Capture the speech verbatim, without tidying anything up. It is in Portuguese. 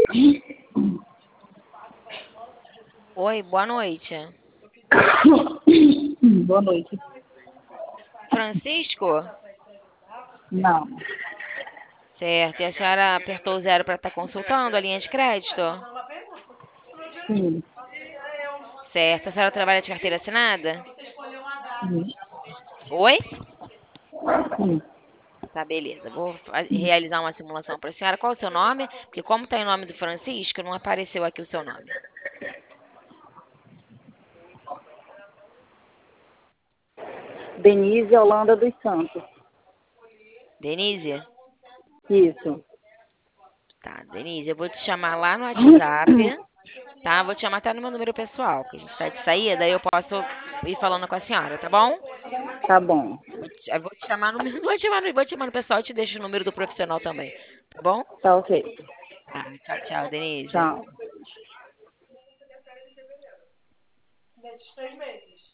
Oi, boa noite. Boa noite. Francisco? Não. Certo. E a senhora apertou o zero para estar consultando a linha de crédito? Sim. Certo. A senhora trabalha de carteira assinada? Sim. Oi? Sim. Tá, beleza. Vou fa- realizar uma simulação para a senhora. Qual é o seu nome? Porque como está em nome do Francisco, não apareceu aqui o seu nome. Denise Holanda dos Santos. Denise? Isso. Tá, Denise, eu vou te chamar lá no WhatsApp, tá? Vou te chamar até no meu número pessoal, que a gente tá de saída, daí eu posso ir falando com a senhora, tá bom? Tá bom. Vou te, eu vou te chamar no, vou te chamar no, vou te chamar no pessoal e te deixo o número do profissional também, tá bom? Tá ok. Tá, tchau, tchau, Denise. Tchau.